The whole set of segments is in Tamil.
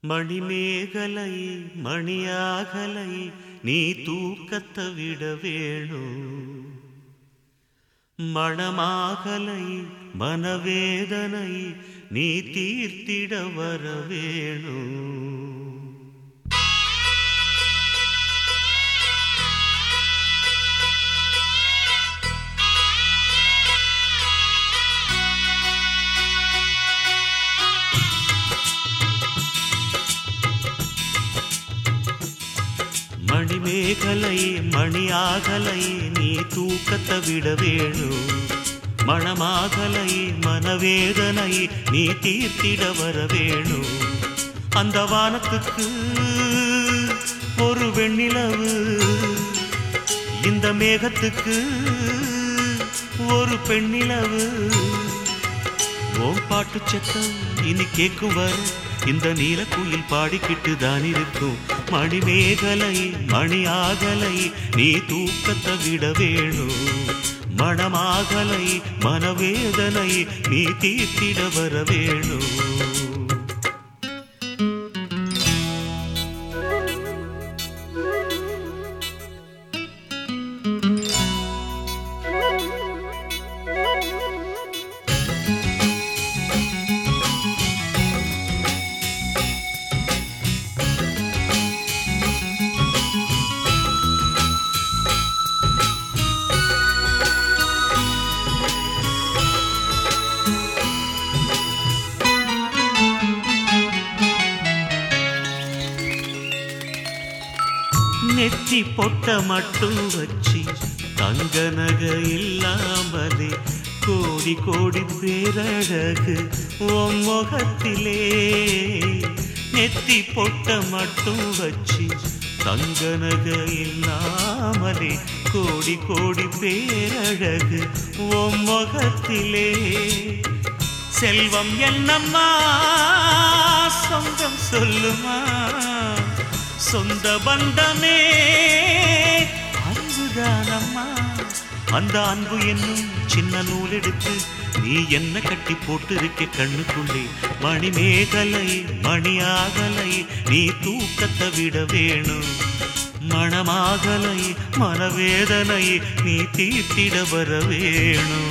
மணிமேகலை மணியாகலை நீ தூக்கத்தை விட வேணும். மணமாகலை மனவேதனை நீ தீர்த்திட வர வேணும். மணிமேகலை மணியாகலை நீ தூக்கத்தை விட வேணும். மணமாகலை மனவேதனை நீ தீர்த்திட வர வேணும். அந்த வானத்துக்கு ஒரு வெண்ணிலவு, இந்த மேகத்துக்கு ஒரு பெண்ணிலவு. ஓம் பாட்டு சத்தம் இனி கேட்கும் வர இந்த நீலக்குயில் பாடிக்கிட்டு தான் இருக்கும். மணிமேகலை மணியாகலை நீ தூக்கத்தை விட வேணும். மணமாகலை மனவேதனை நீ தீர்த்திட வர வேணும். நெத்தி பொட்ட மட்டும் வச்சு தங்க நகை இல்லாமலே கோடி கோடி பேரழகு உன் முகத்திலே. நெத்தி பொட்ட மட்டும் வச்சு தங்க நகை இல்லாமலே கோடி கோடி பேரழகு உன் முகத்திலே. செல்வம் என்னம்மா சொந்தம் சொல்லுமா, சொந்த பந்தமே அன்புதானம்மா. அந்த அன்பு என்னும் சின்ன நூல் எடுத்து நீ என்ன கட்டி போட்டு இருக்க கண்ணுக்குள்ளே. மணிமேகலை மணியாகலை நீ தூக்கத்தை விட வேணும். மணமாகலை மனவேதனை நீ தீர்த்திட வர வேணும்.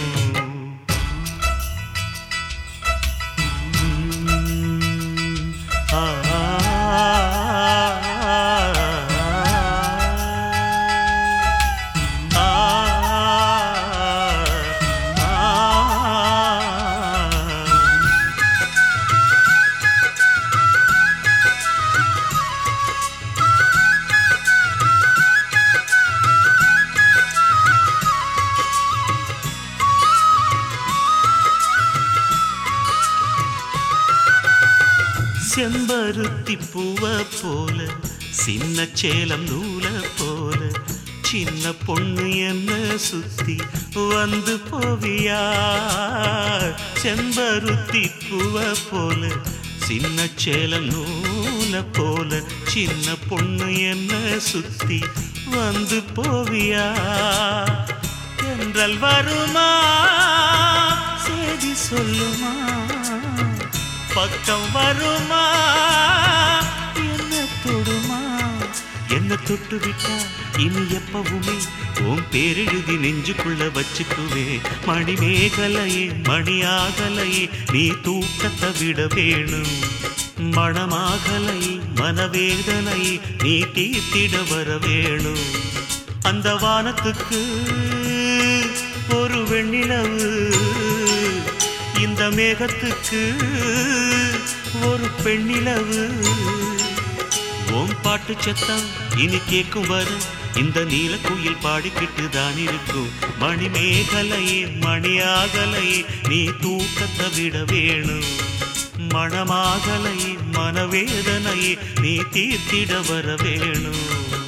செம்பருத்தி பூவ போல சின்ன சேலம் நூல போல சின்ன பொண்ணு என்ன சுத்தி வந்து போவியா. செம்பருத்தி பூவ போல சின்ன சேலம் நூல போல சின்ன பொண்ணு என்ன சுத்தி வந்து போவியா. என்றல் வருமா செய்தி சொல்லுமா, பக்கம் வருமா என்ன தொடுமா. என்ன தொட்டு விட்டா இனி எப்பவுமே உன் பேரெழுதி நெஞ்சுக்குள்ள வச்சுக்குவே. மணிமேகலையே மணியாகலையே நீ தூக்கத்தை விட வேணும். மணமாகலை மனவேதனை நீ தீர்த்திட வர வேணும். அந்த வானத்துக்கு ஒரு வெண்ணிலவு, இந்த மேகத்துக்கு ஒரு பெண்ணிலவு. ஓம் பாட்டு சத்தம் இனி கேட்கும் வர இந்த நீலக்குயில் பாடிக்கிட்டு தான் இருக்கும். மணிமேகலையே மணியாகலையே நீ தூக்கத்தை விட வேணும். மணமாகலை மனவேதனை நீ தீர்த்திட வர வேணும்.